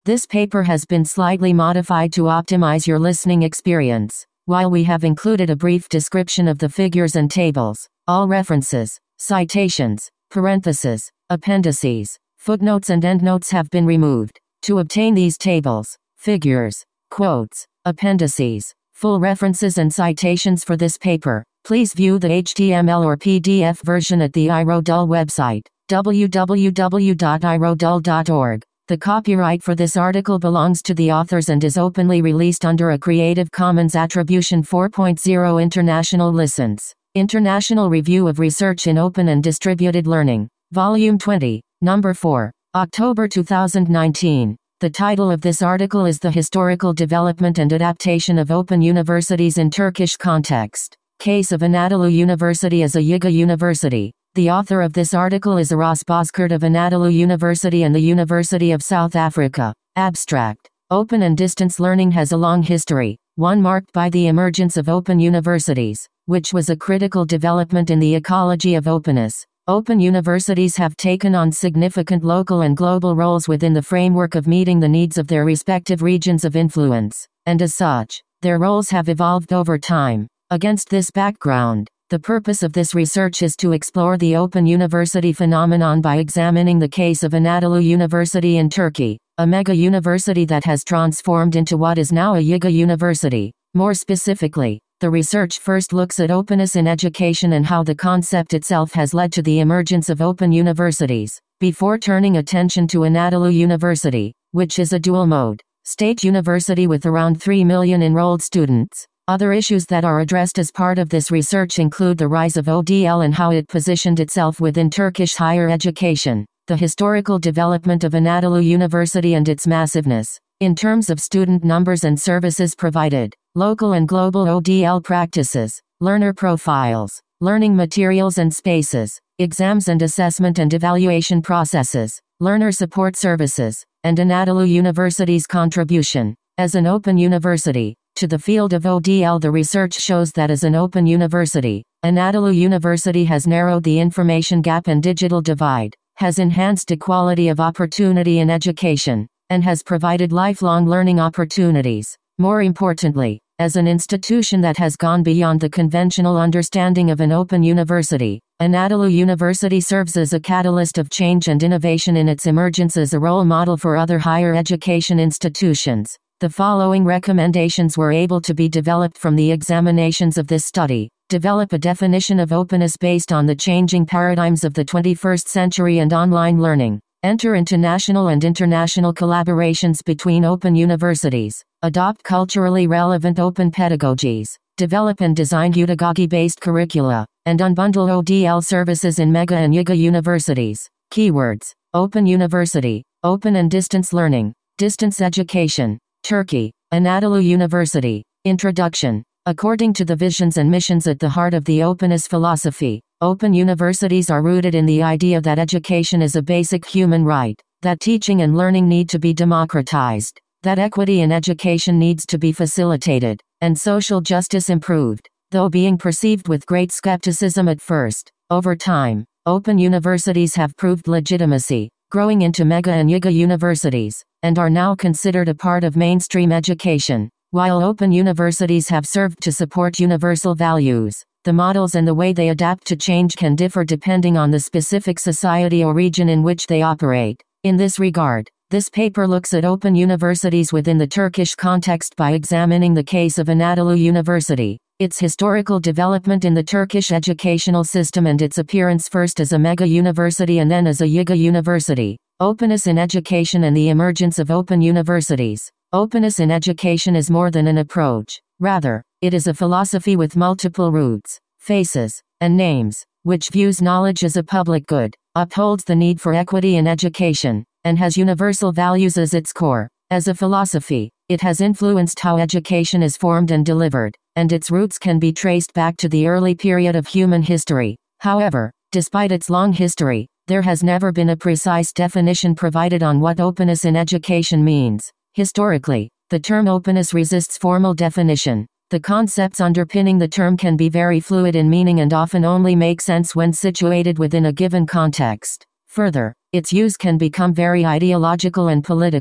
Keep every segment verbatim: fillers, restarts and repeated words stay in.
This paper has been slightly modified to optimize your listening experience. While we have included a brief description of the figures and tables, all references, citations, parentheses, appendices, footnotes and endnotes have been removed. To obtain these tables, figures, quotes, appendices, full references and citations for this paper, please view the H T M L or P D F version at the iRodul website, w w w dot i rodul dot org. The copyright for this article belongs to the authors and is openly released under a Creative Commons Attribution four point oh International License. International Review of Research in Open and Distributed Learning. Volume twenty, Number four, October two thousand nineteen. The title of this article is The Historical Development and Adaptation of Open Universities in Turkish Context. Case of Anadolu University as a Yiga University. The author of this article is Aras Bozkurt of Anadolu University and the University of South Africa. Abstract. Open and distance learning has a long history, one marked by the emergence of open universities, which was a critical development in the ecology of openness. Open universities have taken on significant local and global roles within the framework of meeting the needs of their respective regions of influence, and as such, their roles have evolved over time. Against this background, the purpose of this research is to explore the open university phenomenon by examining the case of Anadolu University in Turkey, a mega university that has transformed into what is now a Yiga University. More specifically, the research first looks at openness in education and how the concept itself has led to the emergence of open universities, before turning attention to Anadolu University, which is a dual-mode state university with around three million enrolled students. Other issues that are addressed as part of this research include the rise of O D L and how it positioned itself within Turkish higher education, the historical development of Anadolu University and its massiveness, in terms of student numbers and services provided, local and global O D L practices, learner profiles, learning materials and spaces, exams and assessment and evaluation processes, learner support services, and Anadolu University's contribution, as an open university, to the field of O D L. The research shows that as an open university, Anadolu University has narrowed the information gap and digital divide, has enhanced equality of opportunity in education, and has provided lifelong learning opportunities. More importantly, as an institution that has gone beyond the conventional understanding of an open university, Anadolu University serves as a catalyst of change and innovation in its emergence as a role model for other higher education institutions. The following recommendations were able to be developed from the examinations of this study. Develop a definition of openness based on the changing paradigms of the twenty-first century and online learning. Enter into national and international collaborations between open universities. Adopt culturally relevant open pedagogies. Develop and design pedagogy-based curricula, and unbundle O D L services in mega and Yiga universities. Keywords: open university, open and distance learning, distance education. Turkey, Anadolu University. Introduction. According to the visions and missions at the heart of the openness philosophy, open universities are rooted in the idea that education is a basic human right, that teaching and learning need to be democratized, that equity in education needs to be facilitated, and social justice improved. Though being perceived with great skepticism at first, over time, open universities have proved legitimacy, growing into mega and Yiga universities, and are now considered a part of mainstream education. While open universities have served to support universal values, the models and the way they adapt to change can differ depending on the specific society or region in which they operate. In this regard, this paper looks at open universities within the Turkish context by examining the case of Anadolu University, its historical development in the Turkish educational system and its appearance first as a mega university and then as a Yiga university. Openness in education and the emergence of open universities. Openness in education is more than an approach. Rather, it is a philosophy with multiple roots, faces, and names, which views knowledge as a public good, upholds the need for equity in education, and has universal values as its core. As a philosophy, it has influenced how education is formed and delivered, and its roots can be traced back to the early period of human history. However, despite its long history, there has never been a precise definition provided on what openness in education means. Historically, the term openness resists formal definition. The concepts underpinning the term can be very fluid in meaning and often only make sense when situated within a given context. Further, its use can become very ideological and political.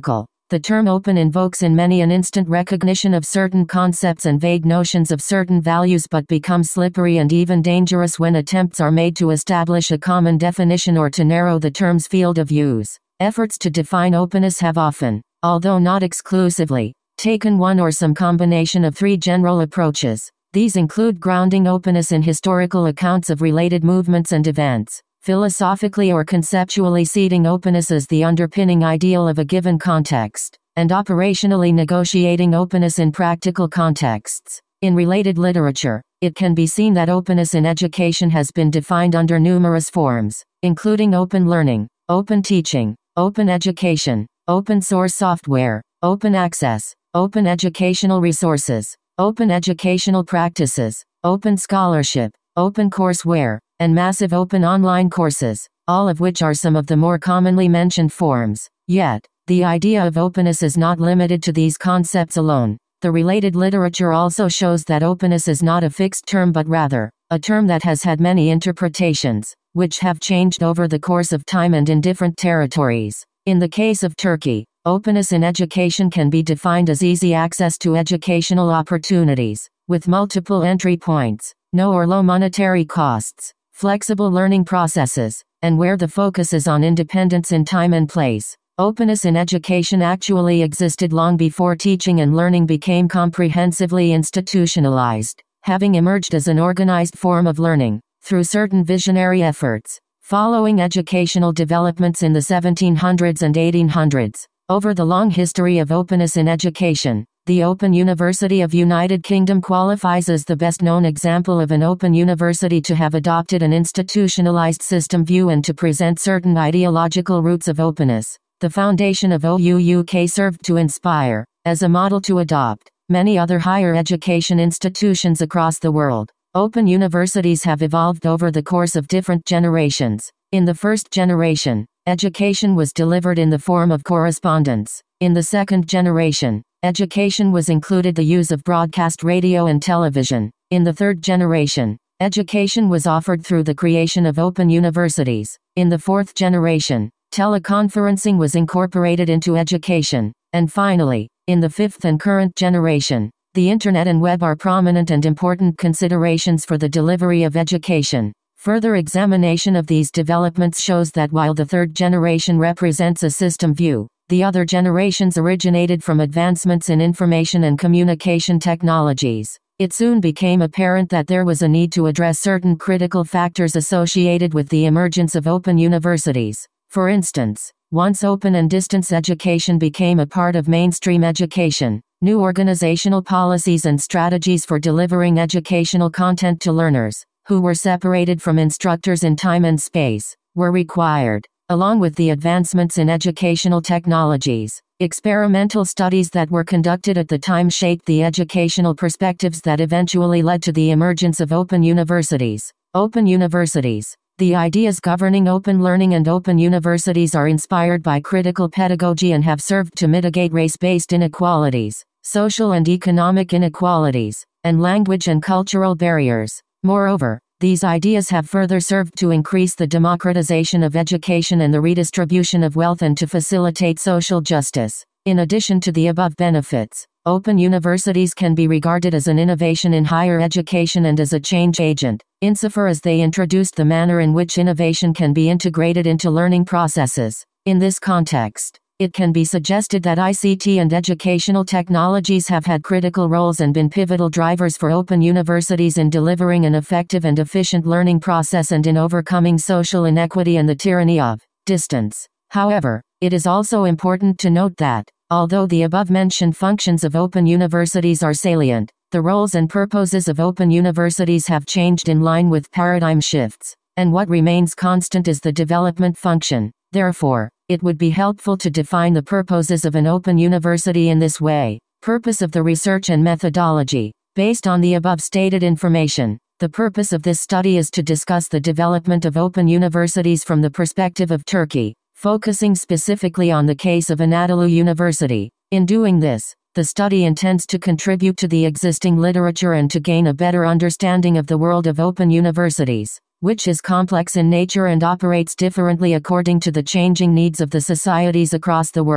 The term open invokes in many an instant recognition of certain concepts and vague notions of certain values, but becomes slippery and even dangerous when attempts are made to establish a common definition or to narrow the term's field of use. Efforts to define openness have often, although not exclusively, taken one or some combination of three general approaches. These include grounding openness in historical accounts of related movements and events, philosophically or conceptually seating openness as the underpinning ideal of a given context, and operationally negotiating openness in practical contexts. In related literature, it can be seen that openness in education has been defined under numerous forms, including open learning, open teaching, open education, open source software, open access, open educational resources, open educational practices, open scholarship, open courseware, and massive open online courses, all of which are some of the more commonly mentioned forms. Yet, the idea of openness is not limited to these concepts alone. The related literature also shows that openness is not a fixed term but rather, a term that has had many interpretations, which have changed over the course of time and in different territories. In the case of Turkey, openness in education can be defined as easy access to educational opportunities, with multiple entry points, no or low monetary costs, flexible learning processes, and where the focus is on independence in time and place. Openness in education actually existed long before teaching and learning became comprehensively institutionalized, having emerged as an organized form of learning, through certain visionary efforts, following educational developments in the seventeen hundreds and eighteen hundreds. Over the long history of openness in education, the Open University of United Kingdom qualifies as the best-known example of an open university to have adopted an institutionalized system view and to present certain ideological roots of openness. The foundation of O U U K served to inspire, as a model to adopt, many other higher education institutions across the world. Open universities have evolved over the course of different generations. In the first generation, education was delivered in the form of correspondence. In the second generation, education was included the use of broadcast radio and television. In the third generation, education was offered through the creation of open universities. In the fourth generation, teleconferencing was incorporated into education. And finally, in the fifth and current generation, the Internet and web are prominent and important considerations for the delivery of education. Further examination of these developments shows that while the third generation represents a system view, the other generations originated from advancements in information and communication technologies. It soon became apparent that there was a need to address certain critical factors associated with the emergence of open universities. For instance, once open and distance education became a part of mainstream education, new organizational policies and strategies for delivering educational content to learners, who were separated from instructors in time and space, were required. Along with the advancements in educational technologies, experimental studies that were conducted at the time shaped the educational perspectives that eventually led to the emergence of open universities. Open universities. The ideas governing open learning and open universities are inspired by critical pedagogy and have served to mitigate race-based inequalities, social and economic inequalities, and language and cultural barriers. Moreover, these ideas have further served to increase the democratization of education and the redistribution of wealth and to facilitate social justice. In addition to the above benefits, open universities can be regarded as an innovation in higher education and as a change agent, insofar as they introduced the manner in which innovation can be integrated into learning processes. In this context, it can be suggested that I C T and educational technologies have had critical roles and been pivotal drivers for open universities in delivering an effective and efficient learning process and in overcoming social inequity and the tyranny of distance. However, it is also important to note that, although the above-mentioned functions of open universities are salient, the roles and purposes of open universities have changed in line with paradigm shifts, and what remains constant is the development function. Therefore, it would be helpful to define the purposes of an open university in this way. Purpose of the research and methodology. Based on the above stated information, the purpose of this study is to discuss the development of open universities from the perspective of Turkey, focusing specifically on the case of Anadolu University. In doing this, the study intends to contribute to the existing literature and to gain a better understanding of the world of open universities, which is complex in nature and operates differently according to the changing needs of the societies across the world.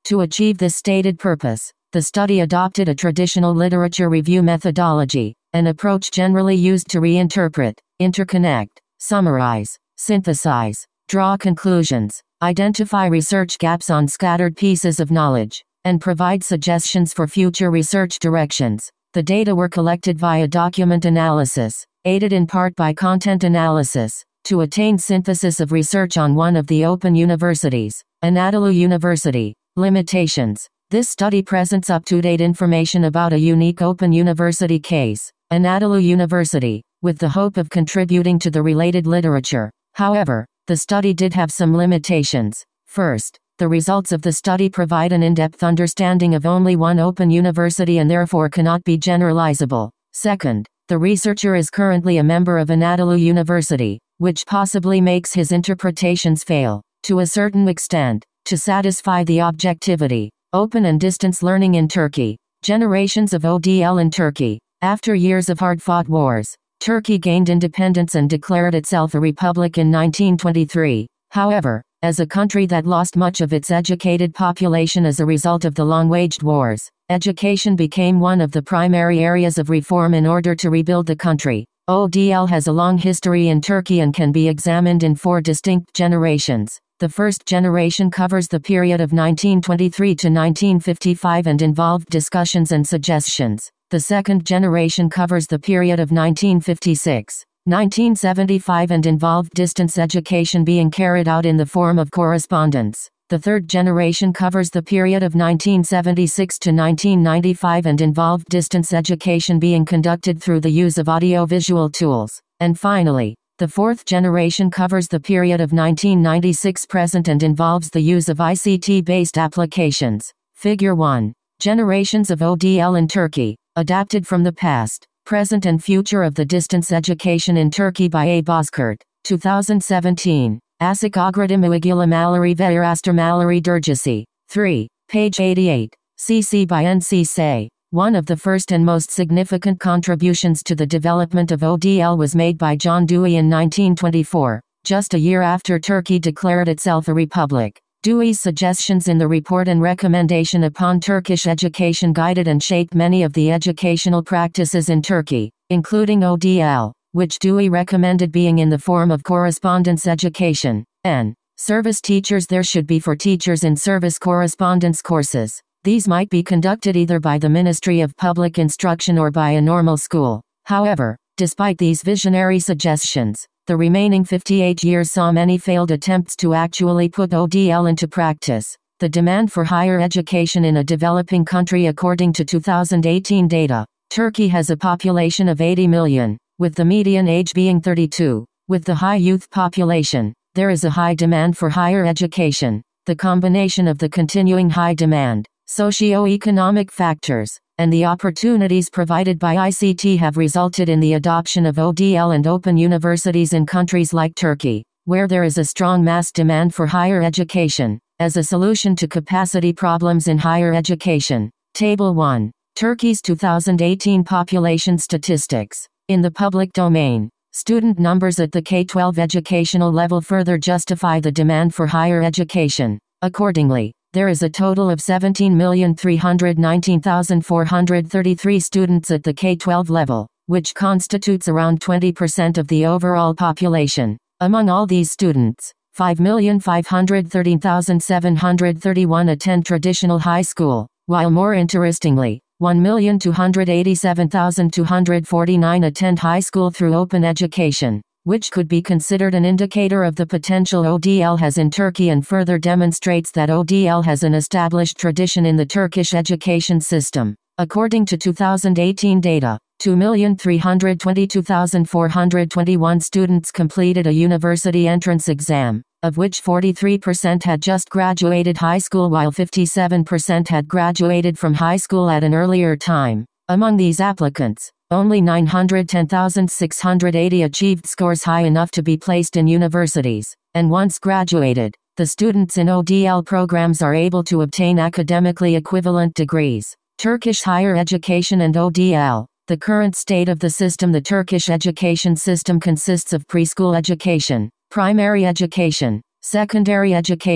To achieve this stated purpose, the study adopted a traditional literature review methodology, an approach generally used to reinterpret, interconnect, summarize, synthesize, draw conclusions, identify research gaps on scattered pieces of knowledge, and provide suggestions for future research directions. The data were collected via document analysis, aided in part by content analysis, to attain synthesis of research on one of the open universities, Anadolu University. Limitations. This study presents up-to-date information about a unique open university case, Anadolu University, with the hope of contributing to the related literature. However, the study did have some limitations. First, the results of the study provide an in-depth understanding of only one open university and therefore cannot be generalizable. Second, the researcher is currently a member of Anadolu University, which possibly makes his interpretations fail, to a certain extent, to satisfy the objectivity, open and distance learning in Turkey. Generations of O D L in Turkey. After years of hard-fought wars, Turkey gained independence and declared itself a republic in nineteen twenty-three. However, as a country that lost much of its educated population as a result of the long-waged wars, education became one of the primary areas of reform in order to rebuild the country. O D L has a long history in Turkey and can be examined in four distinct generations. The first generation covers the period of nineteen twenty-three to nineteen fifty-five and involved discussions and suggestions. The second generation covers the period of nineteen fifty-six to nineteen seventy-five and involved distance education being carried out in the form of correspondence. The third generation covers the period of nineteen seventy-six to nineteen ninety-five and involved distance education being conducted through the use of audio-visual tools. And finally, the fourth generation covers the period of nineteen ninety-six present and involves the use of I C T-based applications. Figure one. Generations of O D L in Turkey, adapted from the past, present and future of the distance education in Turkey by A. Bozkurt, two thousand seventeen. Asik Agradimi Uygulamaları ve Araştırmaları Dergisi. three. Page eighty-eight. C C by N C S A. One of the first and most significant contributions to the development of O D L was made by John Dewey in nineteen twenty-four, just a year after Turkey declared itself a republic. Dewey's suggestions in the report and recommendation upon Turkish education guided and shaped many of the educational practices in Turkey, including O D L, which Dewey recommended being in the form of correspondence education, and service teachers there should be for teachers in service correspondence courses. These might be conducted either by the Ministry of Public Instruction or by a normal school. However, despite these visionary suggestions, the remaining fifty-eight years saw many failed attempts to actually put O D L into practice. The demand for higher education in a developing country. According to two thousand eighteen data, Turkey has a population of eighty million, with the median age being thirty-two. With the high youth population, there is a high demand for higher education. The combination of the continuing high demand, socio-economic factors, and the opportunities provided by I C T have resulted in the adoption of O D L and open universities in countries like Turkey, where there is a strong mass demand for higher education, as a solution to capacity problems in higher education. Table one. Turkey's two thousand eighteen population statistics. In the public domain, student numbers at the K through twelve educational level further justify the demand for higher education. Accordingly, there is a total of seventeen million three hundred nineteen thousand four hundred thirty-three students at the K through twelve level, which constitutes around twenty percent of the overall population. Among all these students, five million five hundred thirteen thousand seven hundred thirty-one attend traditional high school, while more interestingly, one million two hundred eighty-seven thousand two hundred forty-nine attend high school through open education, which could be considered an indicator of the potential O D L has in Turkey and further demonstrates that O D L has an established tradition in the Turkish education system. According to two thousand eighteen data, two million three hundred twenty-two thousand four hundred twenty-one students completed a university entrance exam, of which forty-three percent had just graduated high school while fifty-seven percent had graduated from high school at an earlier time. Among these applicants, only nine hundred ten thousand six hundred eighty achieved scores high enough to be placed in universities, and once graduated, the students in O D L programs are able to obtain academically equivalent degrees. Turkish higher education and O D L. The current state of the system. The Turkish education system consists of preschool education, primary education, secondary education,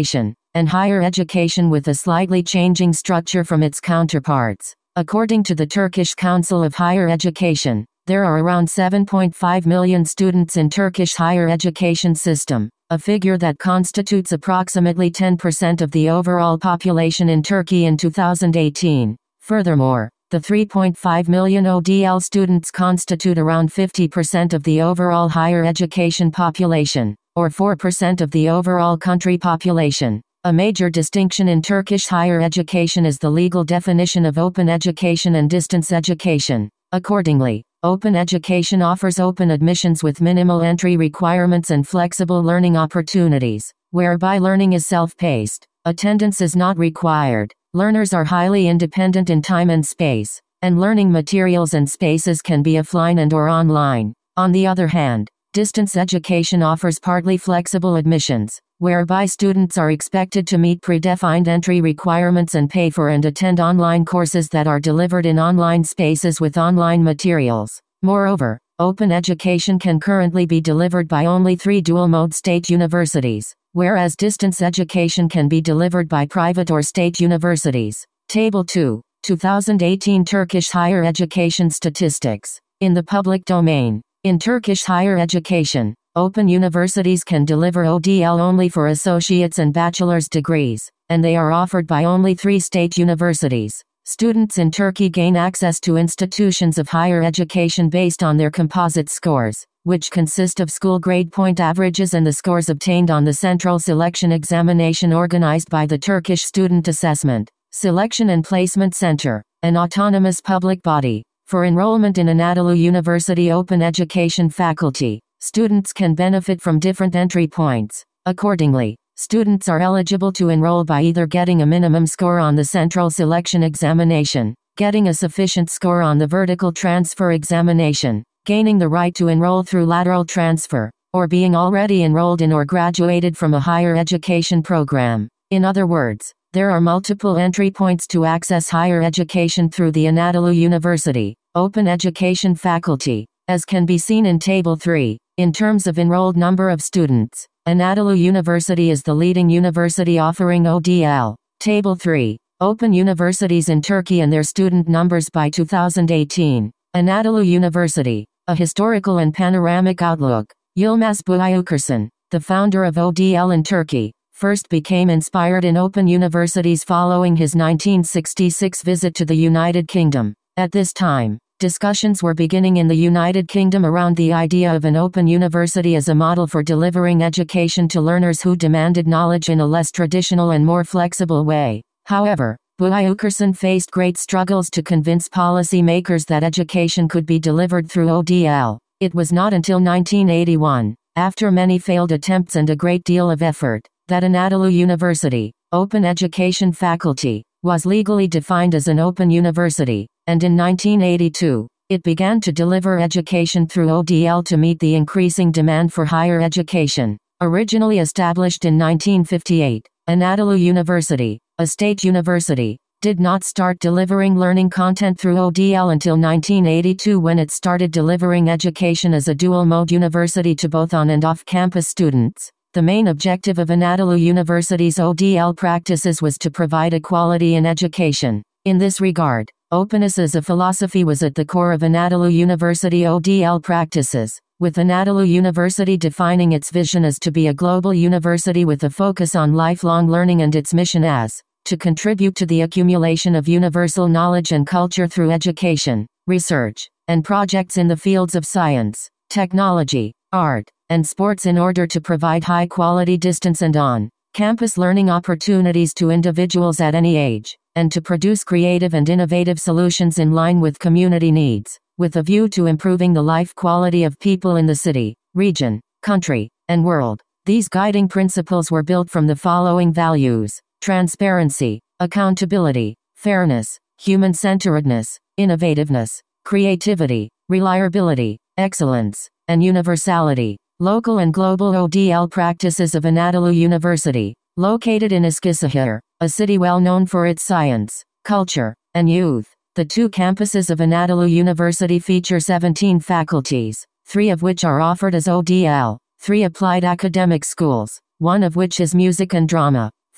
and higher education with a slightly changing structure from its counterparts. According to the Turkish Council of Higher Education, there are around seven point five million students in Turkish higher education system, a figure that constitutes approximately ten percent of the overall population in Turkey in two thousand eighteen. Furthermore, the three point five million O D L students constitute around fifty percent of the overall higher education population, or four percent of the overall country population. A major distinction in Turkish higher education is the legal definition of open education and distance education. Accordingly, open education offers open admissions with minimal entry requirements and flexible learning opportunities, whereby learning is self-paced. Attendance is not required. Learners are highly independent in time and space, and learning materials and spaces can be offline and or online. On the other hand, distance education offers partly flexible admissions, whereby students are expected to meet predefined entry requirements and pay for and attend online courses that are delivered in online spaces with online materials. Moreover, open education can currently be delivered by only three dual-mode state universities, whereas distance education can be delivered by private or state universities. Table two. two thousand eighteen Turkish Higher Education Statistics. In the public domain. In Turkish higher education, open universities can deliver O D L only for associate's and bachelor's degrees, and they are offered by only three state universities. Students in Turkey gain access to institutions of higher education based on their composite scores, which consist of school grade point averages and the scores obtained on the central selection examination organized by the Turkish Student Assessment, Selection and Placement Center, an autonomous public body. For enrollment in Anadolu University Open Education faculty, students can benefit from different entry points. Accordingly, students are eligible to enroll by either getting a minimum score on the central selection examination, getting a sufficient score on the vertical transfer examination, gaining the right to enroll through lateral transfer, or being already enrolled in or graduated from a higher education program. In other words, there are multiple entry points to access higher education through the Anadolu University Open Education faculty, as can be seen in Table three. In terms of enrolled number of students, Anadolu University is the leading university offering O D L. Table three. Open universities in Turkey and their student numbers by two thousand eighteen. Anadolu University, a historical and panoramic outlook. Yılmaz Büyükerson, the founder of O D L in Turkey, first became inspired in open universities following his nineteen sixty-six visit to the United Kingdom. At this time, discussions were beginning in the United Kingdom around the idea of an open university as a model for delivering education to learners who demanded knowledge in a less traditional and more flexible way. However, Büyükerson faced great struggles to convince policy makers that education could be delivered through O D L. It was not until nineteen eighty-one, after many failed attempts and a great deal of effort, that Anadolu University, Open Education faculty, was legally defined as an open university, and in nineteen eighty-two, it began to deliver education through O D L to meet the increasing demand for higher education. Originally established in nineteen fifty-eight, Anadolu University, a state university, did not start delivering learning content through O D L until nineteen eighty-two, when it started delivering education as a dual-mode university to both on and off-campus students. The main objective of Anadolu University's O D L practices was to provide equality in education. In this regard, openness as a philosophy was at the core of Anadolu University O D L practices, with Anadolu University defining its vision as to be a global university with a focus on lifelong learning and its mission as to contribute to the accumulation of universal knowledge and culture through education, research, and projects in the fields of science, technology, art, and sports in order to provide high-quality distance and on-campus learning opportunities to individuals at any age, and to produce creative and innovative solutions in line with community needs, with a view to improving the life quality of people in the city, region, country, and world. These guiding principles were built from the following values: transparency, accountability, fairness, human-centeredness, innovativeness, creativity, reliability, excellence, and universality. Local and global O D L practices of Anadolu University, located in Eskişehir, a city well known for its science, culture, and youth. The two campuses of Anadolu University feature seventeen faculties, three of which are offered as O D L, three applied academic schools, one of which is music and drama,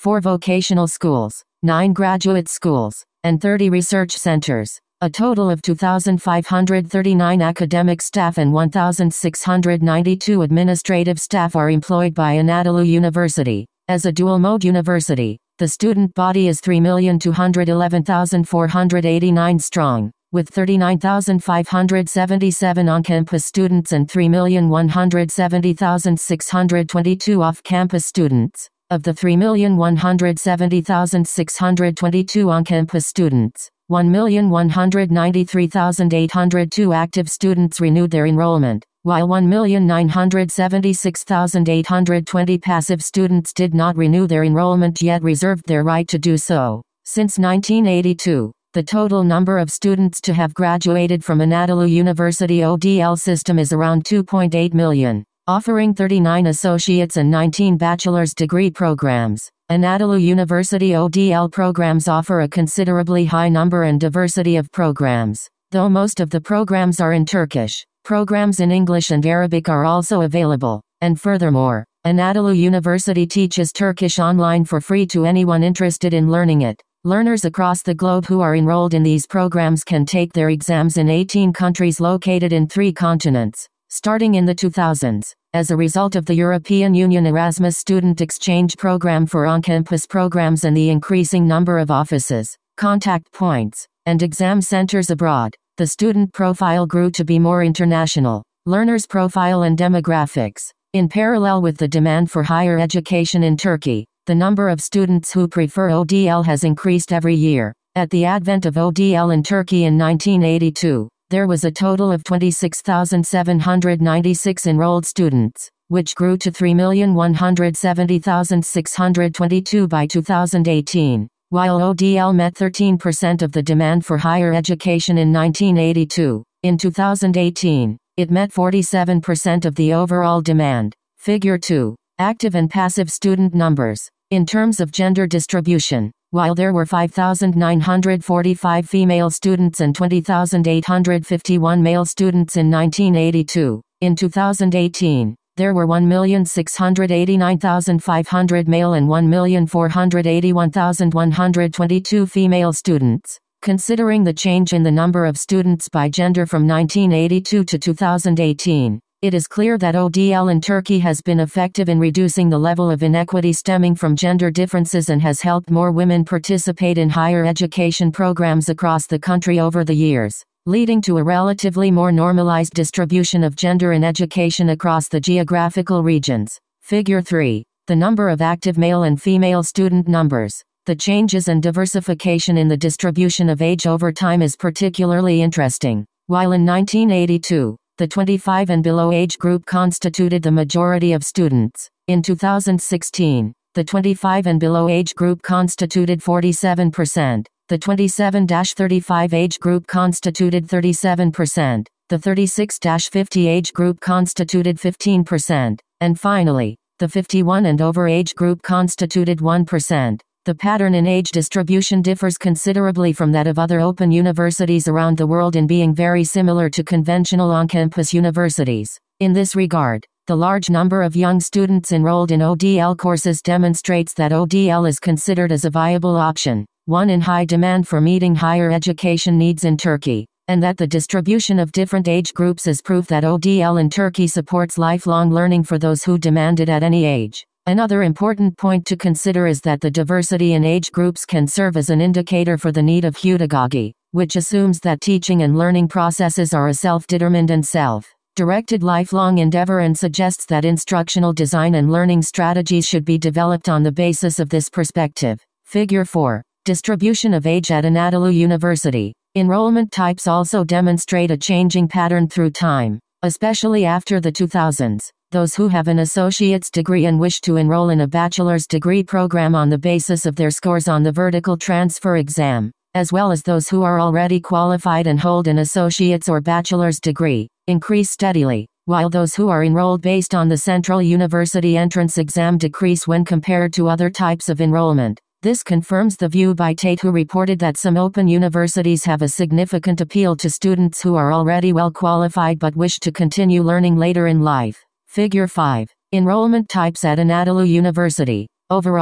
four vocational schools, nine graduate schools, and thirty research centers. A total of two thousand five hundred thirty-nine academic staff and one thousand six hundred ninety-two administrative staff are employed by Anadolu University. As a dual-mode university, the student body is three million two hundred eleven thousand four hundred eighty-nine strong, with thirty-nine thousand five hundred seventy-seven on-campus students and three million one hundred seventy thousand six hundred twenty-two off-campus students. Of the three million one hundred seventy thousand six hundred twenty-two on-campus students, one million one hundred ninety-three thousand eight hundred two active students renewed their enrollment, while one million nine hundred seventy-six thousand eight hundred twenty passive students did not renew their enrollment yet reserved their right to do so. Since nineteen eighty-two, the total number of students to have graduated from Anadolu University O D L system is around two point eight million, offering thirty-nine associates and nineteen bachelor's degree programs. Anadolu University O D L programs offer a considerably high number and diversity of programs. Though most of the programs are in Turkish, programs in English and Arabic are also available. And furthermore, Anadolu University teaches Turkish online for free to anyone interested in learning it. Learners across the globe who are enrolled in these programs can take their exams in eighteen countries located in three continents, starting in the two thousands. As a result of the European Union Erasmus Student Exchange Program for on-campus programs and the increasing number of offices, contact points, and exam centers abroad, the student profile grew to be more international. Learners' profile and demographics. In parallel with the demand for higher education in Turkey, the number of students who prefer O D L has increased every year. At the advent of O D L in Turkey in nineteen eighty-two, there was a total of twenty-six thousand seven hundred ninety-six enrolled students, which grew to three million one hundred seventy thousand six hundred twenty-two by two thousand eighteen. While O D L met thirteen percent of the demand for higher education in nineteen eighty-two, in two thousand eighteen, it met forty-seven percent of the overall demand. Figure two. Active and passive student numbers. In terms of gender distribution, while there were five thousand nine hundred forty-five female students and twenty thousand eight hundred fifty-one male students in nineteen eighty-two, in two thousand eighteen, there were one million six hundred eighty-nine thousand five hundred male and one million four hundred eighty-one thousand one hundred twenty-two female students. Considering the change in the number of students by gender from nineteen eighty-two to two thousand eighteen, it is clear that O D L in Turkey has been effective in reducing the level of inequity stemming from gender differences and has helped more women participate in higher education programs across the country over the years, leading to a relatively more normalized distribution of gender in education across the geographical regions. Figure three. The number of active male and female student numbers. The changes and diversification in the distribution of age over time is particularly interesting. While in nineteen eighty-two, the twenty-five and below age group constituted the majority of students, in two thousand sixteen, the twenty-five and below age group constituted forty-seven percent, the twenty-seven to thirty-five age group constituted thirty-seven percent, the thirty-six to fifty age group constituted fifteen percent, and finally, the fifty-one and over age group constituted one percent. The pattern in age distribution differs considerably from that of other open universities around the world in being very similar to conventional on-campus universities. In this regard, the large number of young students enrolled in O D L courses demonstrates that O D L is considered as a viable option, one in high demand for meeting higher education needs in Turkey, and that the distribution of different age groups is proof that O D L in Turkey supports lifelong learning for those who demand it at any age. Another important point to consider is that the diversity in age groups can serve as an indicator for the need of pedagogy, which assumes that teaching and learning processes are a self-determined and self-directed lifelong endeavor and suggests that instructional design and learning strategies should be developed on the basis of this perspective. Figure four. Distribution of age at Anadolu University. Enrollment types also demonstrate a changing pattern through time, especially after the two thousands. Those who have an associate's degree and wish to enroll in a bachelor's degree program on the basis of their scores on the vertical transfer exam, as well as those who are already qualified and hold an associate's or bachelor's degree, increase steadily, while those who are enrolled based on the Central University entrance exam decrease when compared to other types of enrollment. This confirms the view by Tate, who reported that some open universities have a significant appeal to students who are already well qualified but wish to continue learning later in life. Figure five. Enrollment types at Anadolu University. Overall,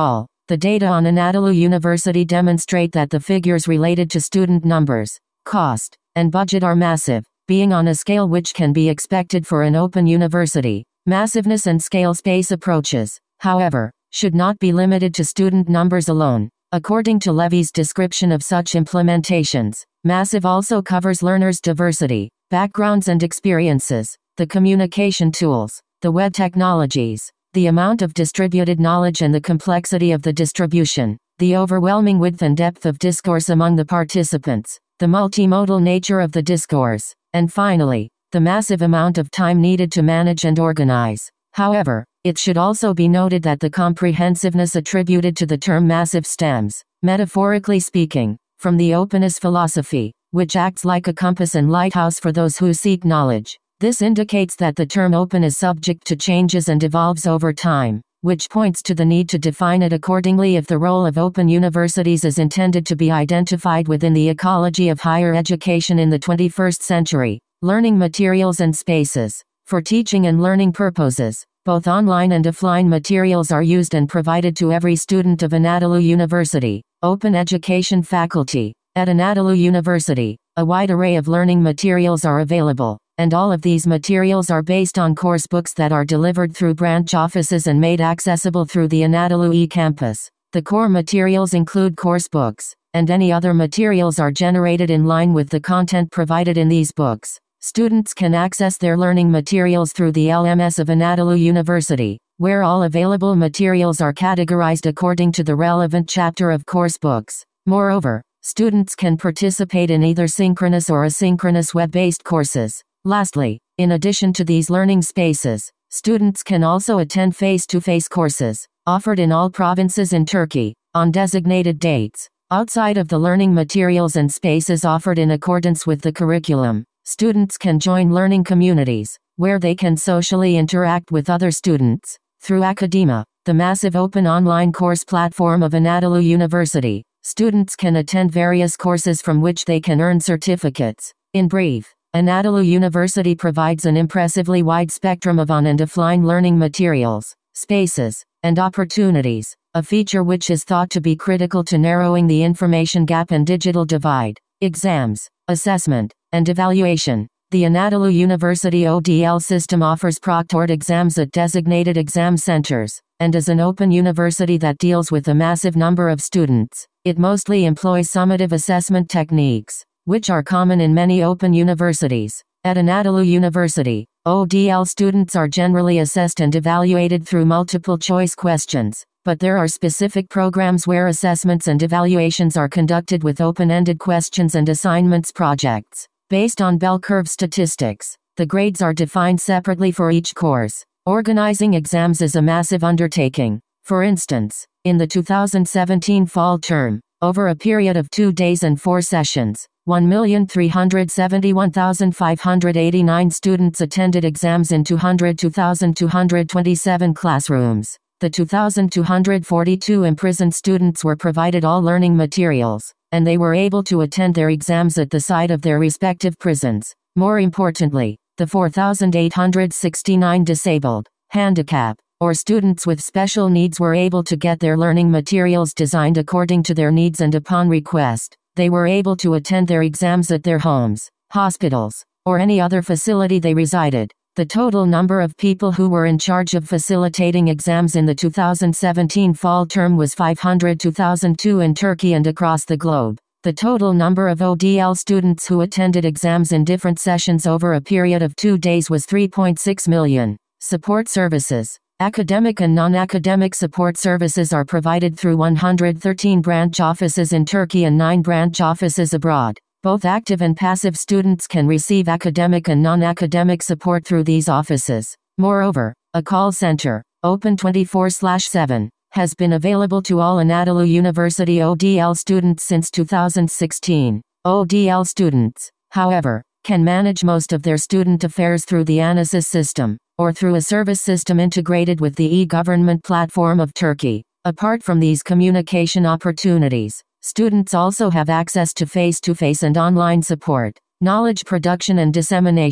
The data on Anadolu University demonstrate that the figures related to student numbers, cost, and budget are massive, being on a scale which can be expected for an open university. Massiveness and scale-space approaches, however, should not be limited to student numbers alone. According to Levy's description of such implementations, massive also covers learners' diversity, backgrounds and experiences, the communication tools, the web technologies, the amount of distributed knowledge and the complexity of the distribution, the overwhelming width and depth of discourse among the participants, the multimodal nature of the discourse, and finally, the massive amount of time needed to manage and organize. However, it should also be noted that the comprehensiveness attributed to the term massive stems, metaphorically speaking, from the openness philosophy, which acts like a compass and lighthouse for those who seek knowledge. This indicates that the term open is subject to changes and evolves over time, which points to the need to define it accordingly if the role of open universities is intended to be identified within the ecology of higher education in the twenty-first century. Learning materials and spaces. For teaching and learning purposes, both online and offline materials are used and provided to every student of Anadolu University. Open education faculty. At Anadolu University, a wide array of learning materials are available, and all of these materials are based on course books that are delivered through branch offices and made accessible through the Anadolu e-campus. The core materials include course books, and any other materials are generated in line with the content provided in these books. Students can access their learning materials through the L M S of Anadolu University, where all available materials are categorized according to the relevant chapter of course books. Moreover, students can participate in either synchronous or asynchronous web-based courses. Lastly, in addition to these learning spaces, students can also attend face-to-face courses, offered in all provinces in Turkey, on designated dates. Outside of the learning materials and spaces offered in accordance with the curriculum, students can join learning communities, where they can socially interact with other students. Through Academa, the massive open online course platform of Anadolu University, students can attend various courses from which they can earn certificates. In brief, Anadolu University provides an impressively wide spectrum of on and offline learning materials, spaces, and opportunities, a feature which is thought to be critical to narrowing the information gap and digital divide. Exams, assessment, and evaluation. The Anadolu University O D L system offers proctored exams at designated exam centers, and is an open university that deals with a massive number of students. It mostly employs summative assessment techniques, which are common in many open universities. At Anadolu University, O D L students are generally assessed and evaluated through multiple choice questions, but there are specific programs where assessments and evaluations are conducted with open-ended questions and assignments projects. Based on bell curve statistics, the grades are defined separately for each course. Organizing exams is a massive undertaking. For instance, in the two thousand seventeen fall term, over a period of two days and four sessions, one million three hundred seventy-one thousand five hundred eighty-nine students attended exams in two hundred two thousand two hundred twenty-seven classrooms. The two thousand two hundred forty-two imprisoned students were provided all learning materials, and they were able to attend their exams at the site of their respective prisons. More importantly, the four thousand eight hundred sixty-nine disabled, handicap, or students with special needs were able to get their learning materials designed according to their needs, and upon request, they were able to attend their exams at their homes, hospitals, or any other facility they resided. The total number of people who were in charge of facilitating exams in the two thousand seventeen fall term was five hundred two thousand two in Turkey and across the globe. The total number of O D L students who attended exams in different sessions over a period of two days was three point six million. Support services. Academic and non-academic support services are provided through one hundred thirteen branch offices in Turkey and nine branch offices abroad. Both active and passive students can receive academic and non-academic support through these offices. Moreover, a call center, open twenty-four seven, has been available to all Anadolu University O D L students since two thousand sixteen. O D L students, however, can manage most of their student affairs through the ANASYS system, or through a service system integrated with the e-government platform of Turkey. Apart from these communication opportunities, students also have access to face-to-face and online support, knowledge production and dissemination,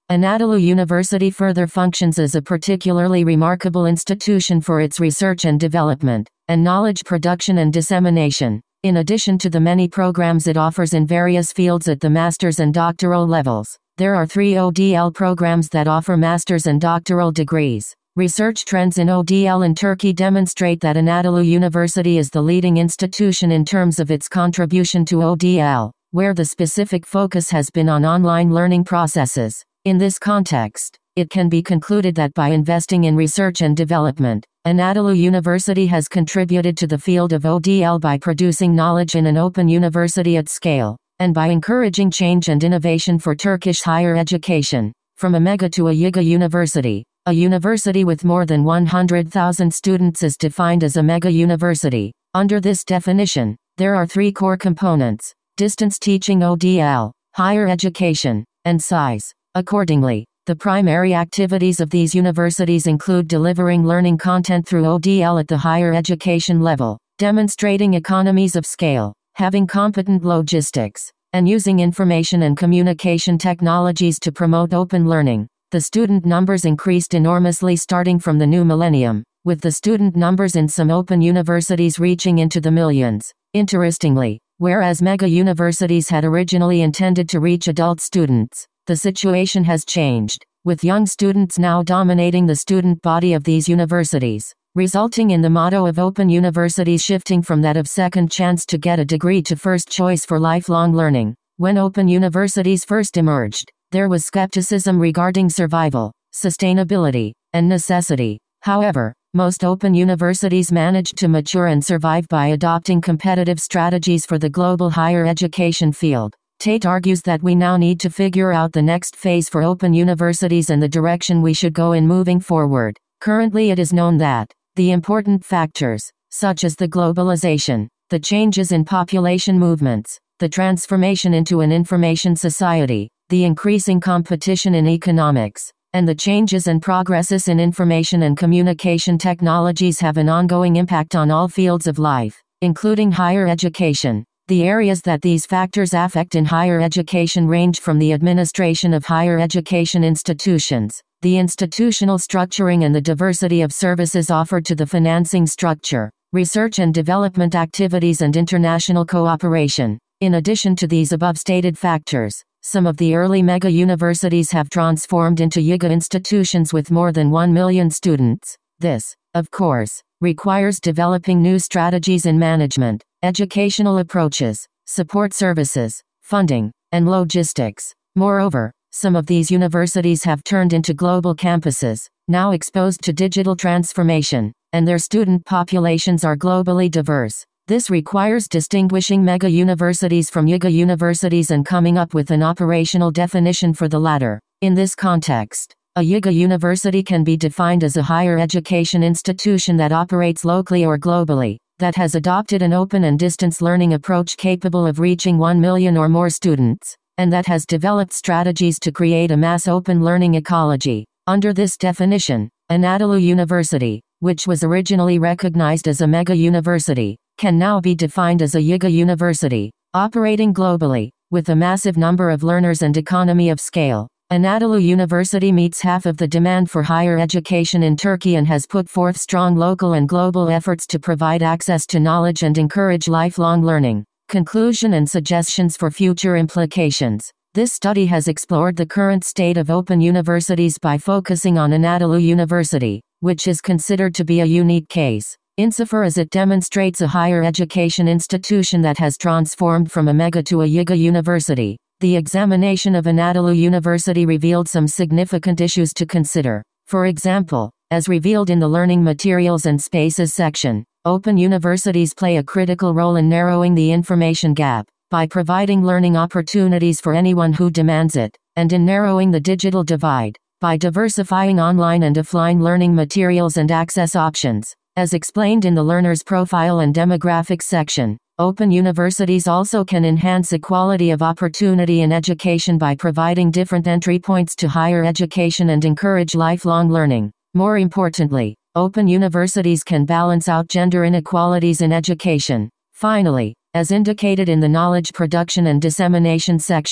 Anadolu University further functions as a particularly remarkable institution for its research and development, and knowledge production and dissemination. In addition to the many programs it offers in various fields at the master's and doctoral levels, there are three O D L programs that offer master's and doctoral degrees. Research trends in O D L in Turkey demonstrate that Anadolu University is the leading institution in terms of its contribution to O D L, where the specific focus has been on online learning processes. In this context, it can be concluded that by investing in research and development, Anadolu University has contributed to the field of O D L by producing knowledge in an open university at scale, and by encouraging change and innovation for Turkish higher education. From a mega to a yiga university, a university with more than one hundred thousand students is defined as a mega university. Under this definition, there are three core components: distance teaching O D L, higher education, and size. Accordingly, the primary activities of these universities include delivering learning content through O D L at the higher education level, demonstrating economies of scale, having competent logistics, and using information and communication technologies to promote open learning. The student numbers increased enormously starting from the new millennium, with the student numbers in some open universities reaching into the millions. Interestingly, whereas mega universities had originally intended to reach adult students, the situation has changed, with young students now dominating the student body of these universities, resulting in the motto of open universities shifting from that of second chance to get a degree to first choice for lifelong learning. When open universities first emerged, there was skepticism regarding survival, sustainability, and necessity. However, most open universities managed to mature and survive by adopting competitive strategies for the global higher education field. Tate argues that we now need to figure out the next phase for open universities and the direction we should go in moving forward. Currently it is known that the important factors, such as the globalization, the changes in population movements, the transformation into an information society, the increasing competition in economics, and the changes and progresses in information and communication technologies have an ongoing impact on all fields of life, including higher education. The areas that these factors affect in higher education range from the administration of higher education institutions, the institutional structuring and the diversity of services offered to the financing structure, research and development activities and international cooperation. In addition to these above stated factors, some of the early mega universities have transformed into yiga institutions with more than one million students. This, of course, requires developing new strategies in management, educational approaches, support services, funding, and logistics. Moreover, some of these universities have turned into global campuses, now exposed to digital transformation, and their student populations are globally diverse. This requires distinguishing mega universities from yiga universities and coming up with an operational definition for the latter. In this context, a yiga university can be defined as a higher education institution that operates locally or globally, that has adopted an open and distance learning approach capable of reaching one million or more students, and that has developed strategies to create a mass open learning ecology. Under this definition, Anadolu University, which was originally recognized as a mega university, can now be defined as a yiga university, operating globally, with a massive number of learners and economy of scale. Anadolu University meets half of the demand for higher education in Turkey and has put forth strong local and global efforts to provide access to knowledge and encourage lifelong learning. Conclusion and suggestions for future implications. This study has explored the current state of open universities by focusing on Anadolu University, which is considered to be a unique case, insofar as it demonstrates a higher education institution that has transformed from a mega to a yiga university. The examination of Anadolu University revealed some significant issues to consider. For example, as revealed in the Learning Materials and Spaces section, open universities play a critical role in narrowing the information gap, by providing learning opportunities for anyone who demands it, and in narrowing the digital divide, by diversifying online and offline learning materials and access options. As explained in the Learner's Profile and Demographics section, open universities also can enhance equality of opportunity in education by providing different entry points to higher education and encourage lifelong learning. More importantly, open universities can balance out gender inequalities in education. Finally, as indicated in the Knowledge Production and Dissemination section,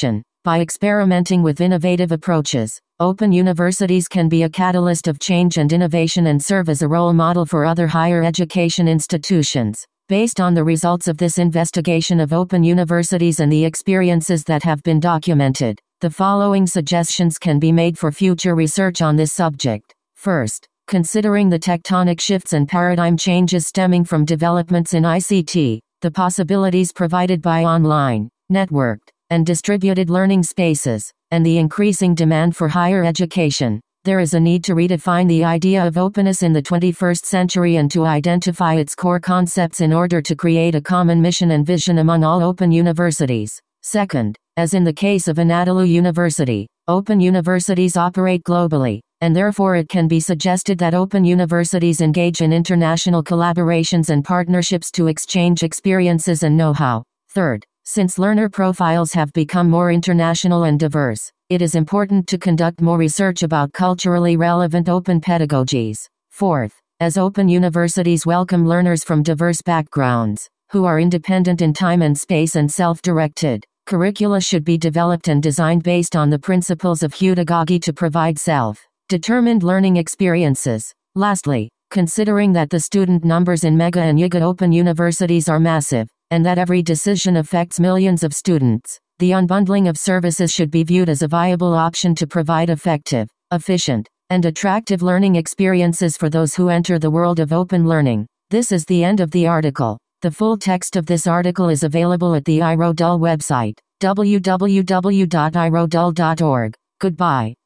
By experimenting with innovative approaches, open universities can be a catalyst of change and innovation and serve as a role model for other higher education institutions. Based on the results of this investigation of open universities and the experiences that have been documented, the following suggestions can be made for future research on this subject. First, considering the tectonic shifts and paradigm changes stemming from developments in I C T, the possibilities provided by online, networked, and distributed learning spaces, and the increasing demand for higher education, there is a need to redefine the idea of openness in the twenty-first century and to identify its core concepts in order to create a common mission and vision among all open universities. Second, as in the case of Anadolu University, open universities operate globally, and therefore it can be suggested that open universities engage in international collaborations and partnerships to exchange experiences and know-how. Third, since learner profiles have become more international and diverse, it is important to conduct more research about culturally relevant open pedagogies. Fourth, as open universities welcome learners from diverse backgrounds, who are independent in time and space and self-directed, curricula should be developed and designed based on the principles of pedagogy to provide self-determined learning experiences. Lastly, considering that the student numbers in mega and giga open universities are massive, and that every decision affects millions of students, the unbundling of services should be viewed as a viable option to provide effective, efficient, and attractive learning experiences for those who enter the world of open learning. This is the end of the article. The full text of this article is available at the I R O D U L website, w w w dot i r o d u l dot org. Goodbye.